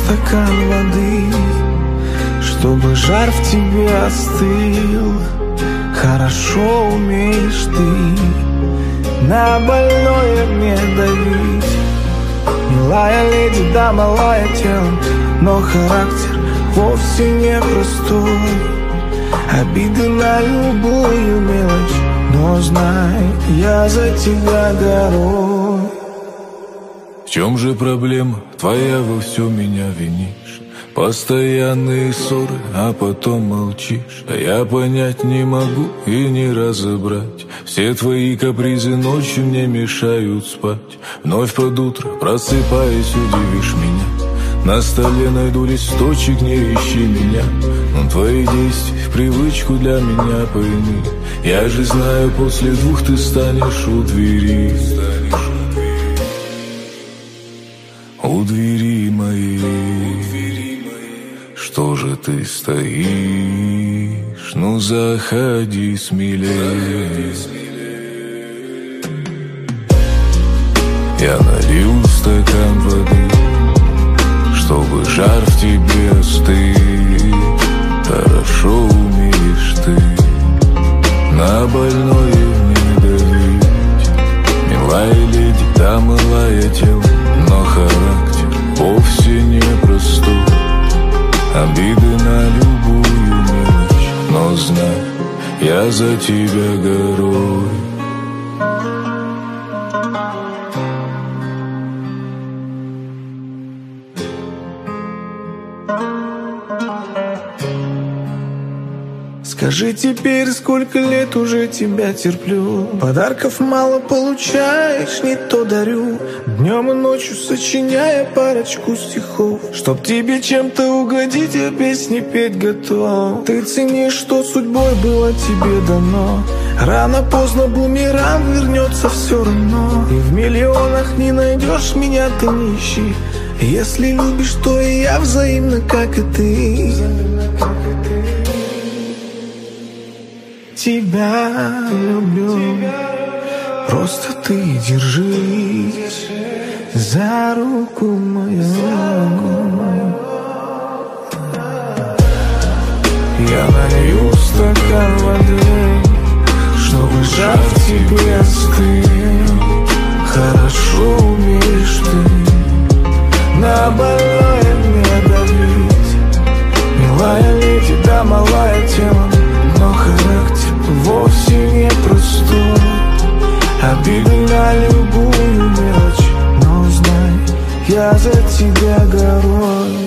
стакан воды, чтобы жар в тебе остыл. Хорошо умеешь ты на больное мне давить. Милая леди, да, малая телом, но характер вовсе не простой. Обиды на любую мелочь, но знай, я за тебя горой. В чем же проблема твоя, во всем меня винишь? Постоянные ссоры, а потом молчишь. А я понять не могу и не разобрать. Все твои капризы ночью мне мешают спать. Вновь под утро, просыпаясь, удивишь меня. На столе найду листочек, не ищи меня. Но твои действия в привычку для меня пойми. Я же знаю, после 2 ты станешь у двери. У двери моей, что же ты стоишь? Ну заходи смелее. Я налил стакан воды, чтобы жар в тебе остыл. Хорошо умеешь ты на больное не давить. Милая леди, да, милая тело, но характер вовсе не простой. Обиды на любую мелочь, но знай, я за тебя горой. Скажи теперь, сколько лет уже тебя терплю. Подарков мало получаешь, не то дарю. Днем и ночью сочиняя парочку стихов. Чтоб тебе чем-то угодить, я песни петь готов. Ты ценишь, что судьбой было тебе дано. Рано-поздно бумеранг вернется все равно. И в миллионах не найдешь меня, ты не ищи. Если любишь, то и я взаимно, как и ты. Тебя люблю, просто ты держись за руку мою. Я налью стакан воды, чтобы жар в тебе остыл. Хорошо умеешь ты на больное мне давить. Милая леди, да, малая телом, но характер вовсе не простой. Обиды на любую мелочь, но знай, я за тебя горой.